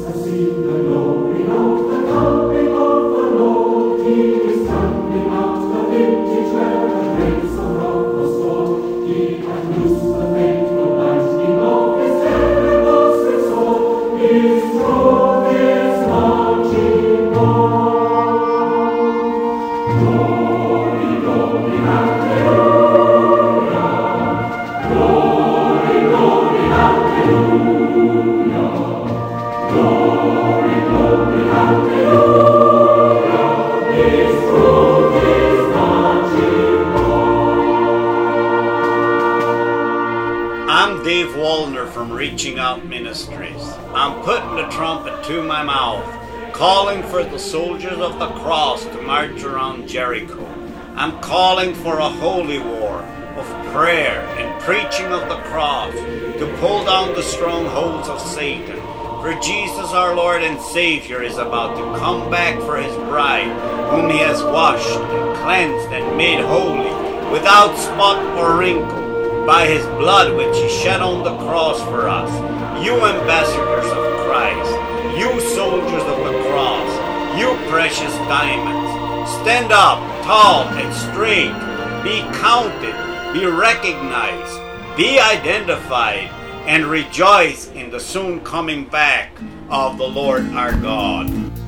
Reaching Out Ministries. I'm putting the trumpet to my mouth, calling for the soldiers of the cross to march around Jericho. I'm calling for a holy war of prayer and preaching of the cross to pull down the strongholds of Satan. For Jesus our Lord and Savior is about to come back for his bride, whom he has washed and cleansed and made holy, without spot or wrinkle, by his blood which he shed on the cross for us. You ambassadors of Christ, you soldiers of the cross, you precious diamonds, stand up tall and straight, be counted, be recognized, be identified, and rejoice in the soon coming back of the Lord our God.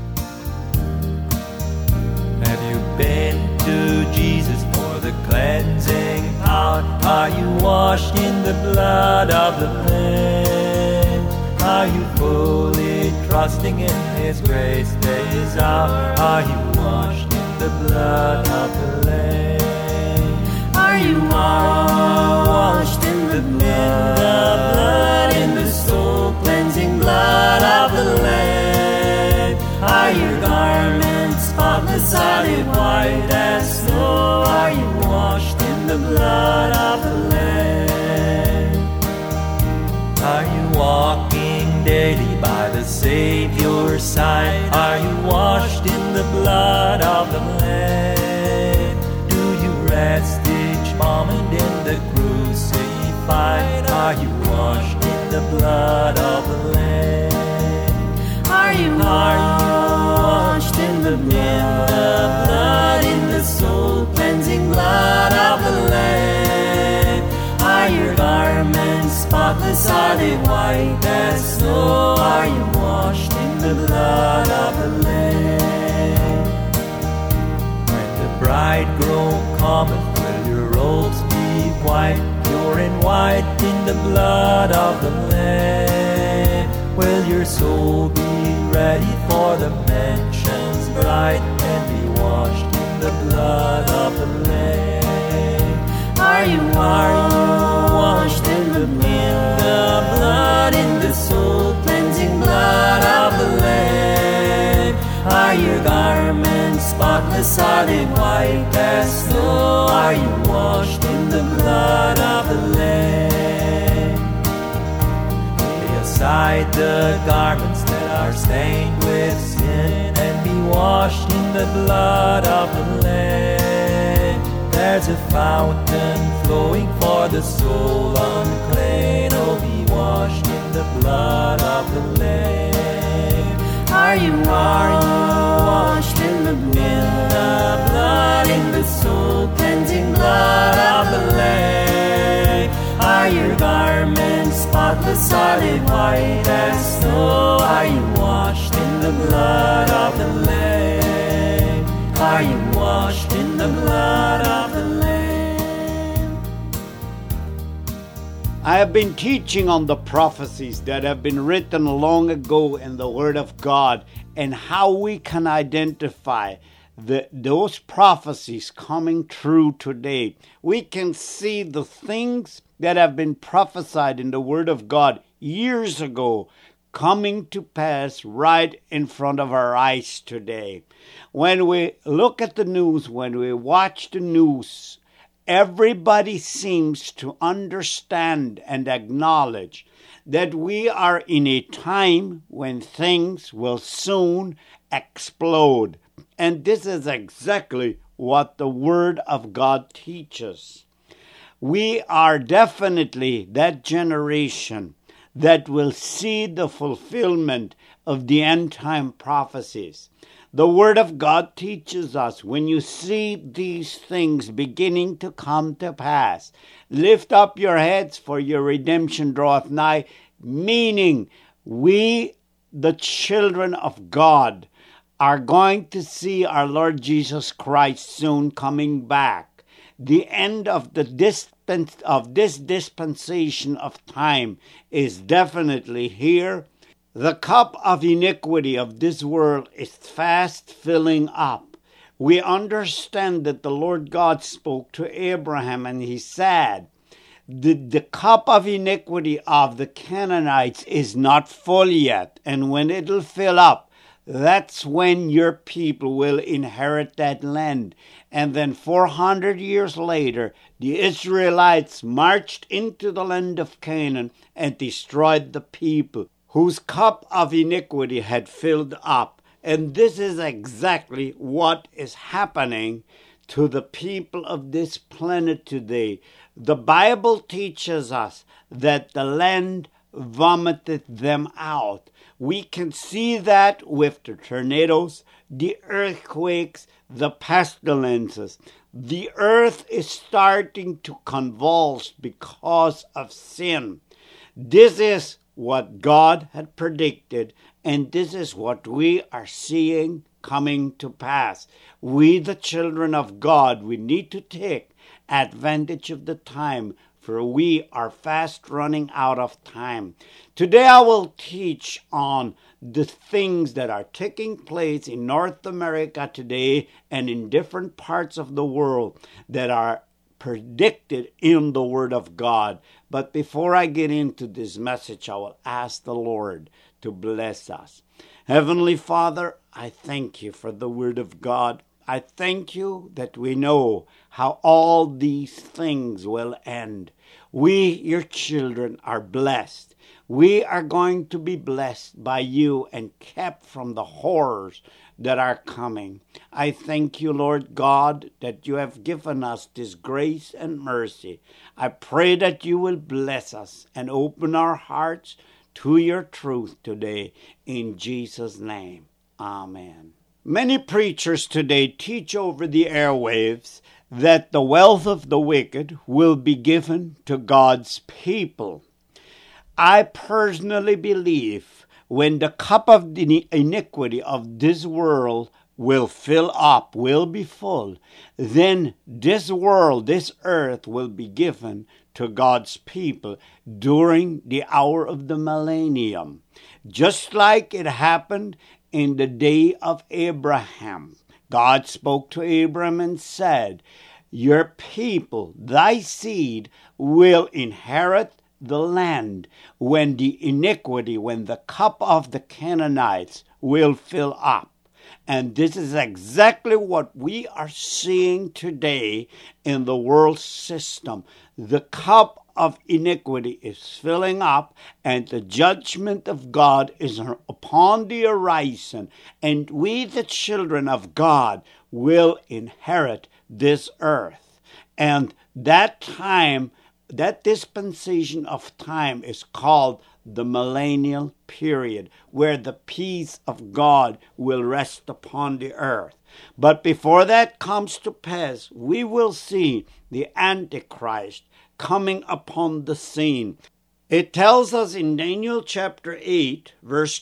Have you been to Jesus for the cleansing power? Are you washed in the blood of the Lamb? Are you fully trusting in His grace this hour? Are you washed in the blood of the Lamb? Are you washed in the blood, in the soul cleansing blood of the Lamb? Are your garments spotless, solid white as snow? Are you washed in the blood of the Lamb? Are you walking daily by the Savior's side? Are you washed in the blood of the Lamb? Do you rest each moment in the crucified? Are you washed in the blood of the Lamb? Are you washed in the blood, in the soul cleansing blood of the Lamb? Are your garments spotless, solid white as snow? Are you washed in the blood of the Lamb? When the bridegroom cometh, will your robes be white, pure and white in the blood of the Lamb? Will your soul be ready for the mansions bright, and be washed in the blood of the Lamb? Are you washed in the blood, in the soul cleansing blood of the Lamb? Are your garments spotless, solid white as snow? Are you washed in the blood of the Lamb? Lay aside the garments that are stained with sin, and be washed in the blood of the Lamb. There's a fountain flowing for the soul unclean. Oh, be washed in the blood of the Lamb. Are you washed in the blood, in the soul cleansing blood of the Lamb? Are your garments spotless, solid white as snow? Are you washed in the blood of the Lamb? Are you washed in the blood of the Lamb? I have been teaching on the prophecies that have been written long ago in the Word of God, and how we can identify those prophecies coming true today. We can see the things that have been prophesied in the Word of God years ago coming to pass right in front of our eyes today. When we look at the news, when we watch the news, everybody seems to understand and acknowledge that we are in a time when things will soon explode. And this is exactly what the Word of God teaches. We are definitely that generation that will see the fulfillment of the end-time prophecies. The Word of God teaches us, when you see these things beginning to come to pass, lift up your heads, for your redemption draweth nigh, meaning we, the children of God, are going to see our Lord Jesus Christ soon coming back. The end of this dispensation of time is definitely here. The cup of iniquity of this world is fast filling up. We understand that the Lord God spoke to Abraham, and he said, the cup of iniquity of the Canaanites is not full yet, and when it'll fill up, that's when your people will inherit that land. And then 400 years later, the Israelites marched into the land of Canaan and destroyed the people whose cup of iniquity had filled up. And this is exactly what is happening to the people of this planet today. The Bible teaches us that the land vomited them out. We can see that with the tornadoes, the earthquakes, the pestilences. The earth is starting to convulse because of sin. This is what God had predicted, and this is what we are seeing coming to pass. We, the children of God, we need to take advantage of the time, for we are fast running out of time. Today I will teach on the things that are taking place in North America today and in different parts of the world that are predicted in the Word of God. But before I get into this message, I will ask the Lord to bless us. Heavenly Father, I thank you for the Word of God. I thank you that we know how all these things will end. We, your children, are blessed. We are going to be blessed by you and kept from the horrors that are coming. I thank you, Lord God, that you have given us this grace and mercy. I pray that you will bless us and open our hearts to your truth today. In Jesus' name, amen. Many preachers today teach over the airwaves that the wealth of the wicked will be given to God's people. I personally believe when the cup of the iniquity of this world will fill up, will be full, then this world, this earth will be given to God's people during the hour of the millennium. Just like it happened in the day of Abraham. God spoke to Abraham and said, your people, thy seed, will inherit the land when the iniquity, when the cup of the Canaanites will fill up. And this is exactly what we are seeing today in the world system. The cup of iniquity is filling up, and the judgment of God is upon the horizon. And we, the children of God, will inherit this earth. And that time, that dispensation of time is called the millennial period, where the peace of God will rest upon the earth. But before that comes to pass, we will see the Antichrist coming upon the scene. It tells us in Daniel chapter 8, verse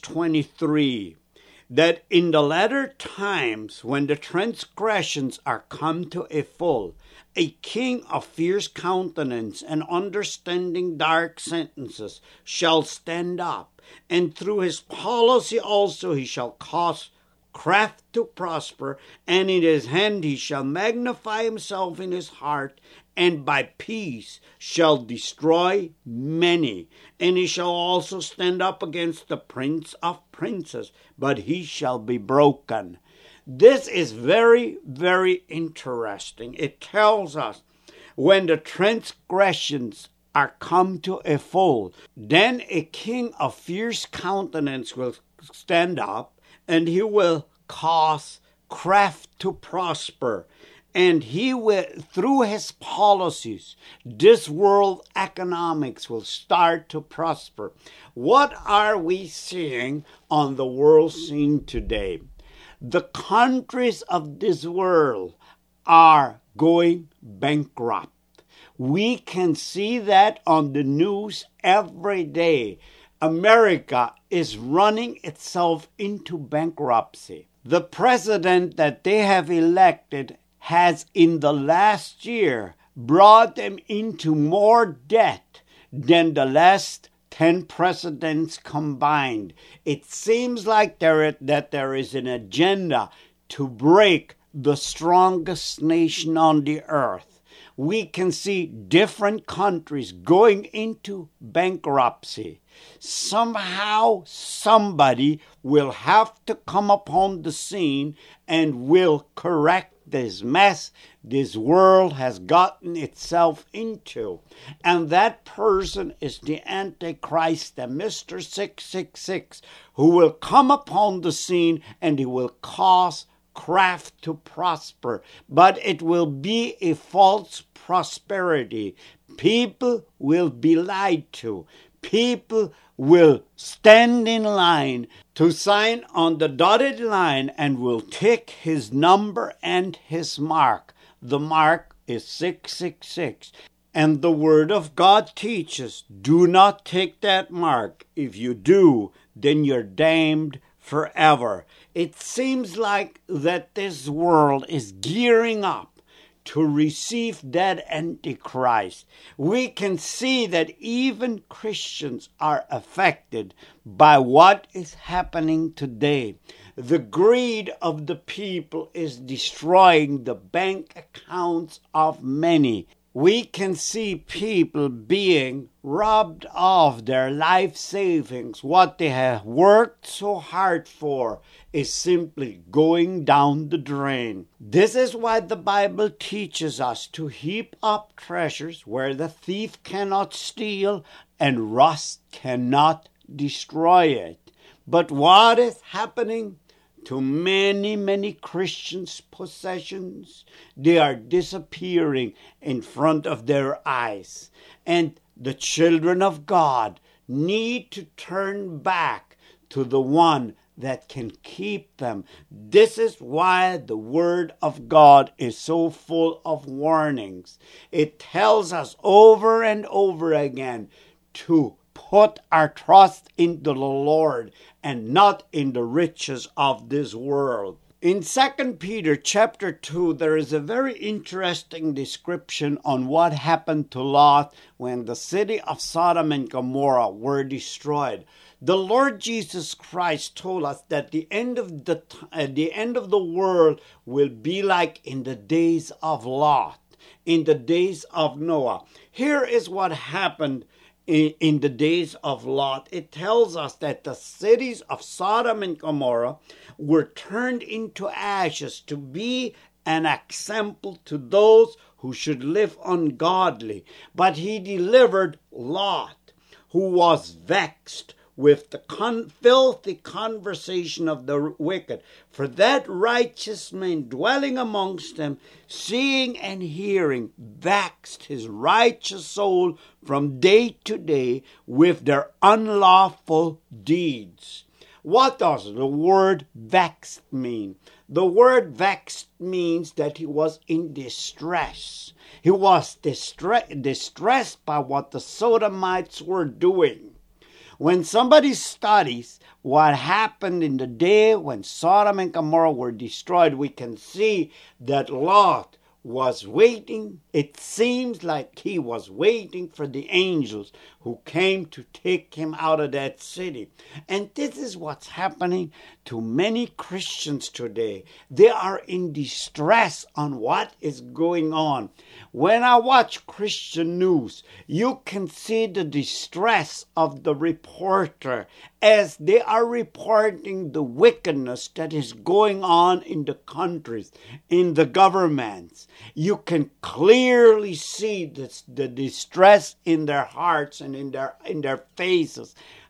23, that in the latter times, when the transgressions are come to a full, a king of fierce countenance and understanding dark sentences shall stand up, and through his policy also he shall cause craft to prosper, and in his hand he shall magnify himself in his heart, and by peace shall destroy many. And he shall also stand up against the prince of princes, but he shall be broken. This is very, very interesting. It tells us when the transgressions are come to a full, then a king of fierce countenance will stand up, and he will cause craft to prosper. And he will, through his policies, this world economics will start to prosper. What are we seeing on the world scene today? The countries of this world are going bankrupt. We can see that on the news every day. America is running itself into bankruptcy. The president that they have elected has in the last year brought them into more debt than the last 10 presidents combined. It seems like there is an agenda to break the strongest nation on the earth. We can see different countries going into bankruptcy. Somehow somebody will have to come upon the scene and will correct this mess this world has gotten itself into. And that person is the Antichrist, the Mr. 666, who will come upon the scene and he will cause craft to prosper. But it will be a false prosperity. People will be lied to. People will stand in line to sign on the dotted line and will take his number and his mark. The mark is 666. And the Word of God teaches, do not take that mark. If you do, then you're damned forever. It seems like that this world is gearing up to receive that Antichrist. We can see that even Christians are affected by what is happening today. The greed of the people is destroying the bank accounts of many. We can see people being robbed of their life savings. What they have worked so hard for is simply going down the drain. This is why the Bible teaches us to heap up treasures where the thief cannot steal and rust cannot destroy it. But what is happening to many, many Christians' possessions? They are disappearing in front of their eyes. And the children of God need to turn back to the one that can keep them. This is why the Word of God is so full of warnings. It tells us over and over again to put our trust into the Lord and not in the riches of this world. In 2 Peter chapter 2, there is a very interesting description on what happened to Lot when the city of Sodom and Gomorrah were destroyed. The Lord Jesus Christ told us that the end of the world will be like in the days of Lot, in the days of Noah. Here is what happened in the days of Lot. It tells us that the cities of Sodom and Gomorrah were turned into ashes to be an example to those who should live ungodly. But he delivered Lot, who was vexed with the filthy conversation of the wicked. For that righteous man dwelling amongst them, seeing and hearing, vexed his righteous soul from day to day with their unlawful deeds. What does the word vexed mean? The word vexed means that he was in distress. He was distressed by what the Sodomites were doing. When somebody studies what happened in the day when Sodom and Gomorrah were destroyed, we can see that Lot was waiting. It seems like he was waiting for the angels who came to take him out of that city. And this is what's happening to many Christians today. They are in distress on what is going on. When I watch Christian news, you can see the distress of the reporter as they are reporting the wickedness that is going on in the countries, in the governments. You can clearly see the distress in their hearts and in their faces,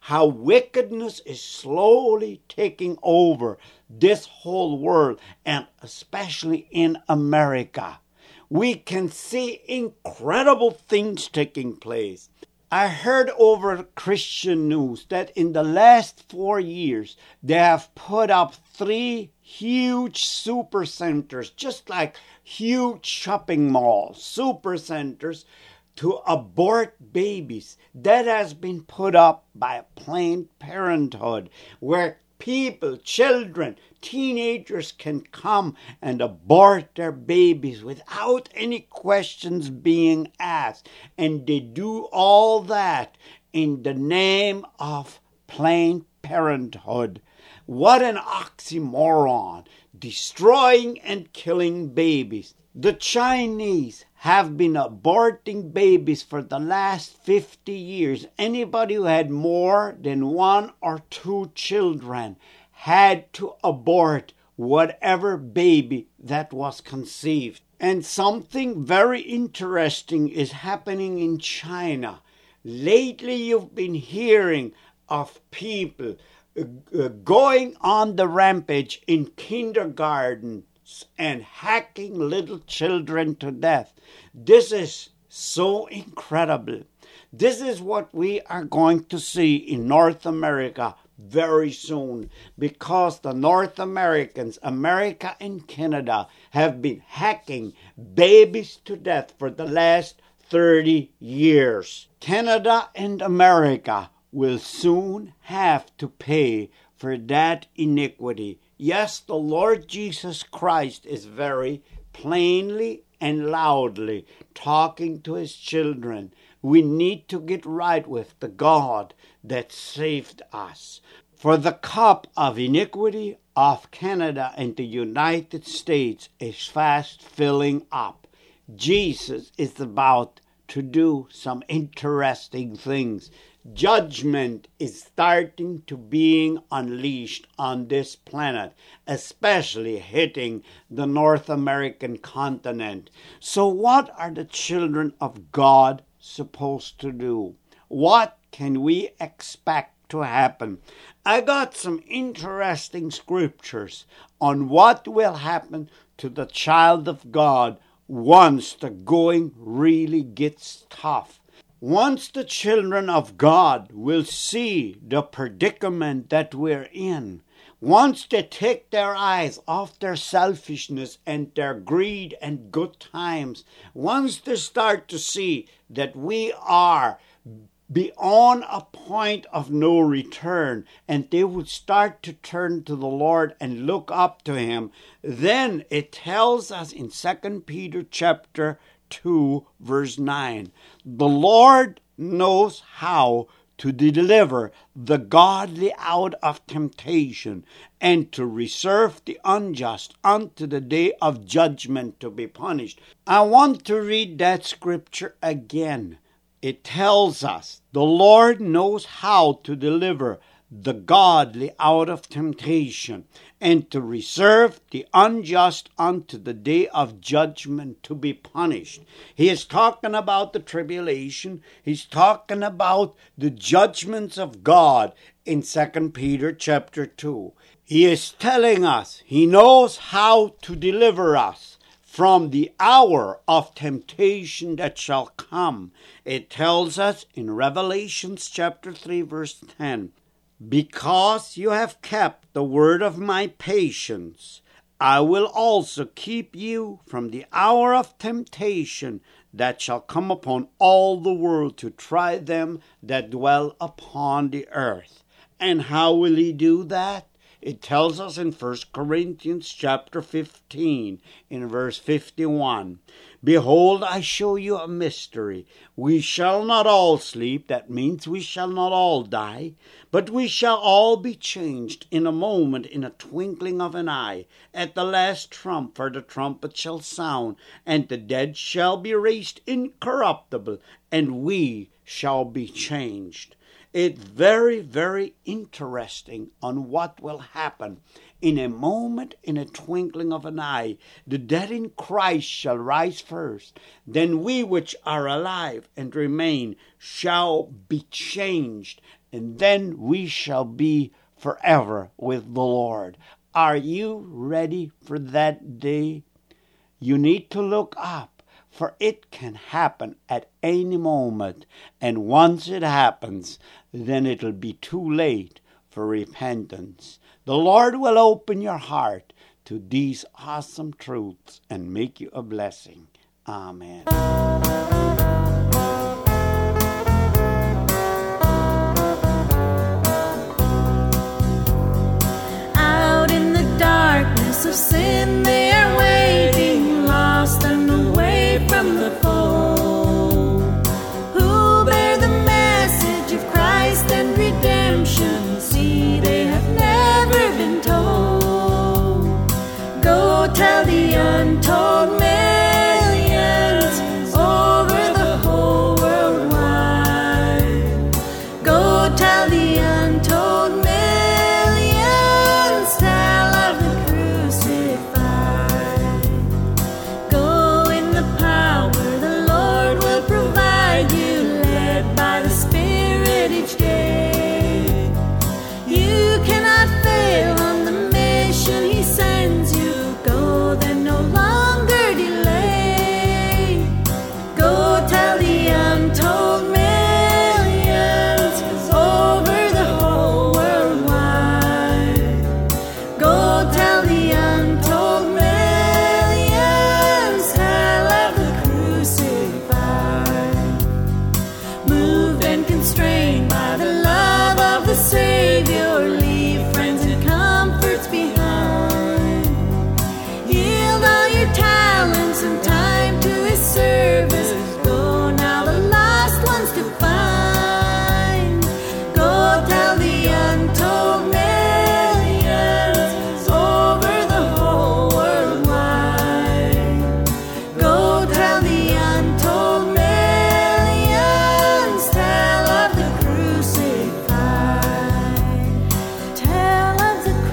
how wickedness is slowly taking over this whole world, and especially in America. We can see incredible things taking place. I heard over Christian News that in the last 4 years, they have put up 3 huge super centers, just like huge shopping malls, super centers, to abort babies. That has been put up by Planned Parenthood, where people, children, teenagers can come and abort their babies without any questions being asked. And they do all that in the name of Planned Parenthood. What an oxymoron. Destroying and killing babies. The Chinese have been aborting babies for the last 50 years. Anybody who had more than 1 or 2 children had to abort whatever baby that was conceived. And something very interesting is happening in China. Lately you've been hearing of people going on the rampage in kindergartens and hacking little children to death. This is so incredible. This is what we are going to see in North America very soon, because the North Americans, America and Canada, have been hacking babies to death for the last 30 years. Canada and America will soon have to pay for that iniquity. Yes, the Lord Jesus Christ is very plainly and loudly talking to his children. We need to get right with the God that saved us. For the cup of iniquity of Canada and the United States is fast filling up. Jesus is about to do some interesting things. Judgment is starting to being unleashed on this planet, especially hitting the North American continent. So what are the children of God supposed to do? What can we expect to happen? I got some interesting scriptures on what will happen to the child of God once the going really gets tough. Once the children of God will see the predicament that we're in, once they take their eyes off their selfishness and their greed and good times, once they start to see that we are beyond a point of no return, and they would start to turn to the Lord and look up to him, then it tells us in 2 Peter chapter 2 verse 9, the Lord knows how to deliver the godly out of temptation, and to reserve the unjust unto the day of judgment to be punished. I want to read that scripture again. It tells us the Lord knows how to deliver the godly out of temptation, and to reserve the unjust unto the day of judgment to be punished. He is talking about the tribulation. He's talking about the judgments of God in 2 Peter chapter 2. He is telling us he knows how to deliver us from the hour of temptation that shall come. It tells us in Revelation chapter 3 verse 10, because you have kept the word of my patience, I will also keep you from the hour of temptation that shall come upon all the world to try them that dwell upon the earth. And how will he do that? It tells us in 1 Corinthians chapter 15 in verse 51, behold, I show you a mystery. We shall not all sleep. That means we shall not all die, but we shall all be changed in a moment, in a twinkling of an eye, at the last trump, for the trumpet shall sound, and the dead shall be raised incorruptible, and we shall be changed. It's very, very interesting on what will happen. In a moment, in a twinkling of an eye, the dead in Christ shall rise first. Then we which are alive and remain shall be changed. and then we shall be forever with the Lord. Are you ready for that day? You need to look up, for it can happen at any moment. And once it happens, then it'll be too late for repentance. The Lord will open your heart to these awesome truths and make you a blessing. Amen. Out in the darkness of sin, they are waiting, lost and away from the fold, who bear the message of Christ and redemption. See, they have never been told. Go tell the untold millions over the whole world wide. Go tell the untold millions, tell of the crucified. Go in the power the Lord will provide you, led by the Spirit each day. You cannot fail on the mission He sends you. Go then, no longer delay. Go tell the untold millions over the whole world wide. Go tell the untold millions, tell of the crucified. Moved and constrained by the love of the Savior, leave friends and comforts behind. Yield all your talents and time to His service. Go now the lost ones to find. Go tell the untold millions over the whole world wide. Go tell the untold millions, tell of the crucified. Tell of the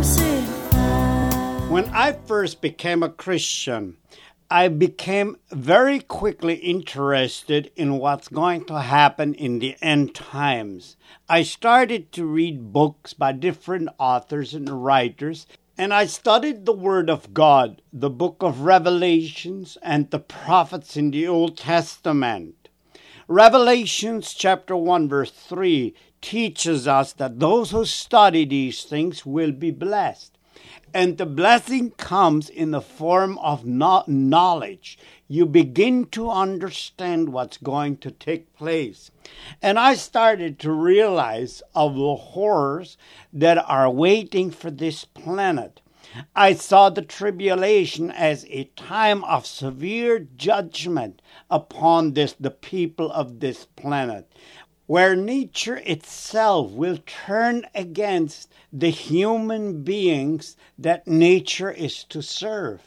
crucified. When I first became a Christian, I became very quickly interested in what's going to happen in the end times. I started to read books by different authors and writers, and I studied the Word of God, the book of Revelations, and the prophets in the Old Testament. Revelations chapter 1 verse 3 teaches us that those who study these things will be blessed. And the blessing comes in the form of knowledge. You begin to understand what's going to take place. And I started to realize of the horrors that are waiting for this planet. I saw the tribulation as a time of severe judgment upon the people of this planet, where nature itself will turn against the human beings that nature is to serve.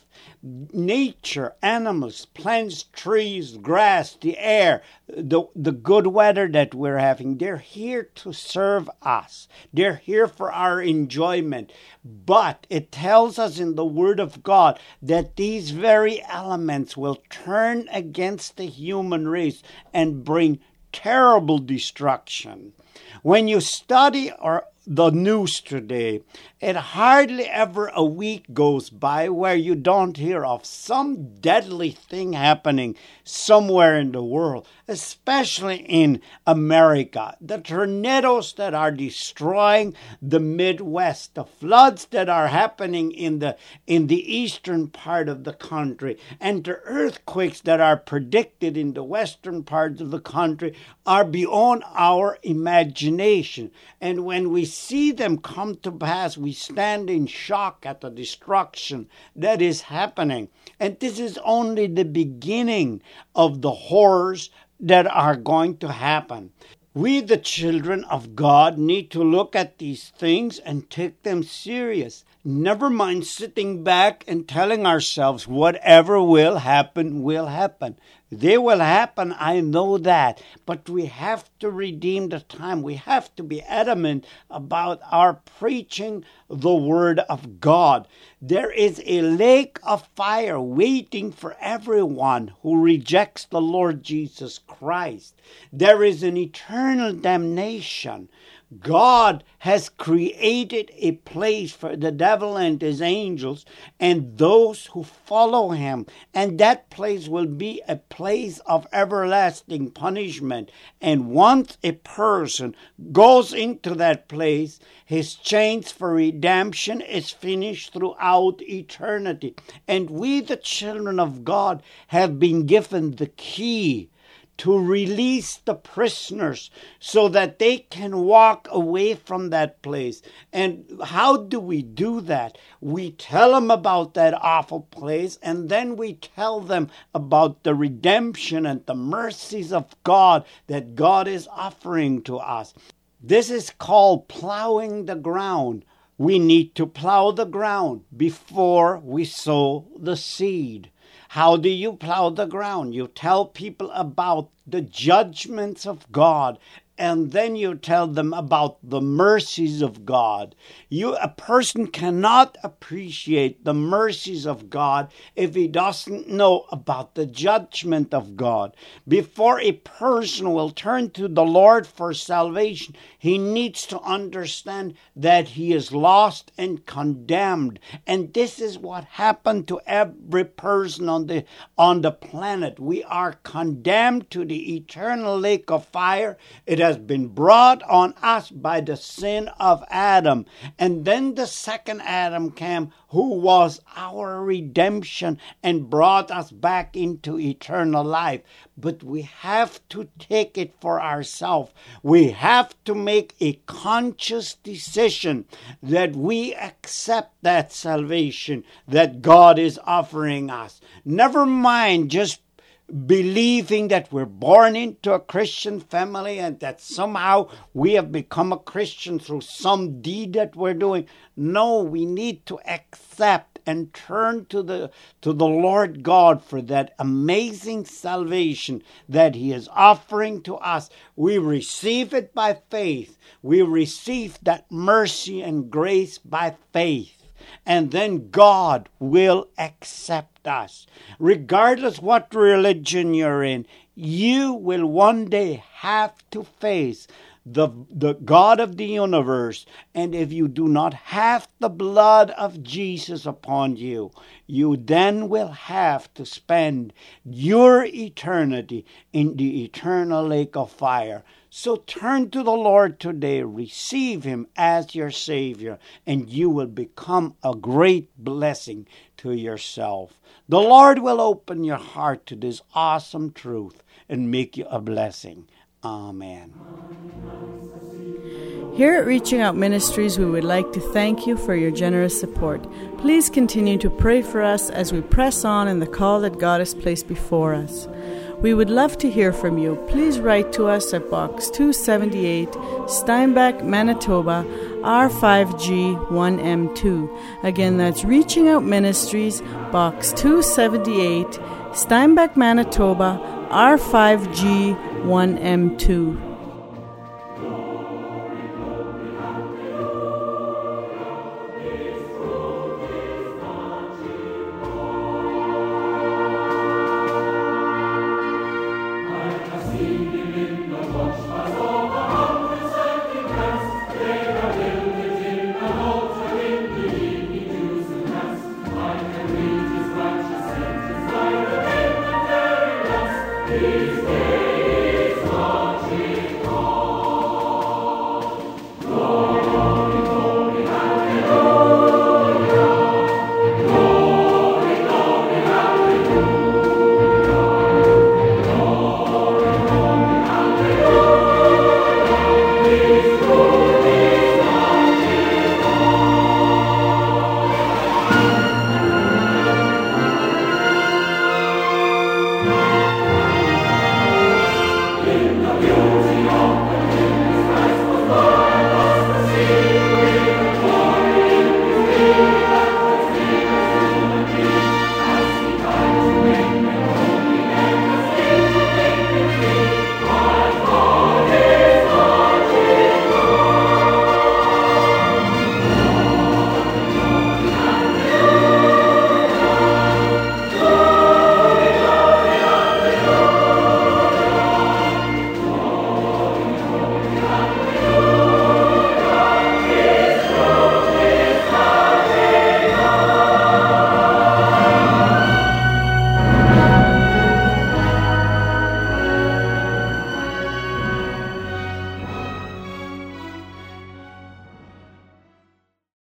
Nature, animals, plants, trees, grass, the air, the good weather that we're having, they're here to serve us. They're here for our enjoyment. But it tells us in the Word of God that these very elements will turn against the human race and bring terrible destruction. When you study the news today, it hardly ever a week goes by where you don't hear of some deadly thing happening somewhere in the world, especially in America. The tornadoes that are destroying the Midwest, the floods that are happening in the eastern part of the country, and the earthquakes that are predicted in the western parts of the country are beyond our imagination. And when we see them come to pass, we stand in shock at the destruction that is happening. And this is only the beginning of the horrors that are going to happen. We, the children of God, need to look at these things and take them serious. Never mind sitting back and telling ourselves whatever will happen will happen. They will happen, I know that. But we have to redeem the time. We have to be adamant about our preaching the Word of God. There is a lake of fire waiting for everyone who rejects the Lord Jesus Christ. There is an eternal damnation. God has created a place for the devil and his angels and those who follow him. And that place will be a place of everlasting punishment. And once a person goes into that place, his chance for redemption is finished throughout eternity. And we, the children of God, have been given the key to release the prisoners so that they can walk away from that place. And how do we do that? We tell them about that awful place, and then we tell them about the redemption and the mercies of God that God is offering to us. This is called plowing the ground. We need to plow the ground before we sow the seed. How do you plow the ground? You tell people about the judgments of God, and then you tell them about the mercies of God. A person cannot appreciate the mercies of God if he doesn't know about the judgment of God. Before a person will turn to the Lord for salvation, he needs to understand that he is lost and condemned. And this is what happened to every person on the planet. We are condemned to the eternal lake of fire. It has been brought on us by the sin of Adam. And then the second Adam came, who was our redemption and brought us back into eternal life. But we have to take it for ourselves. We have to make a conscious decision that we accept that salvation that God is offering us. Never mind just believing that we're born into a Christian family and that somehow we have become a Christian through some deed that we're doing. No, we need to accept and turn to the Lord God for that amazing salvation that He is offering to us. We receive it by faith. We receive that mercy and grace by faith. And then God will accept us. Regardless what religion you're in, you will one day have to face the God of the universe. And if you do not have the blood of Jesus upon you, you then will have to spend your eternity in the eternal lake of fire. So turn to the Lord today, receive Him as your Savior, and you will become a great blessing to yourself. The Lord will open your heart to this awesome truth and make you a blessing. Amen. Here at Reaching Out Ministries, we would like to thank you for your generous support. Please continue to pray for us as we press on in the call that God has placed before us. We would love to hear from you. Please write to us at Box 278, Steinbach, Manitoba, R5G1M2. Again, that's Reaching Out Ministries, Box 278, Steinbach, Manitoba, R5G1M2.